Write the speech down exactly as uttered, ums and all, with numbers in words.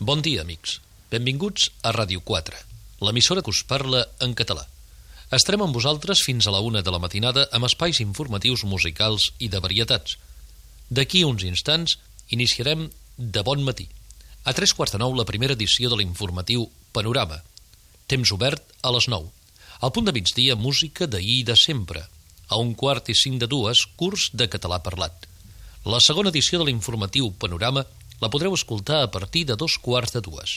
Bon dia, amics. Benvinguts a Ràdio quatre, l'emissora que us parla en català. Estarem amb vosaltres fins a la una de la matinada amb espais informatius musicals i de varietats. D'aquí uns instants iniciarem De bon matí. A tres quarts de nou la primera edició de l'informatiu Panorama. Temps obert a les nou. Al punt de migdia, música d'ahir i de sempre. A un quart i cinc de dues, curs de català parlat. La segona edició de l'informatiu Panorama la podreu escoltar a partir de dos quarts de dues.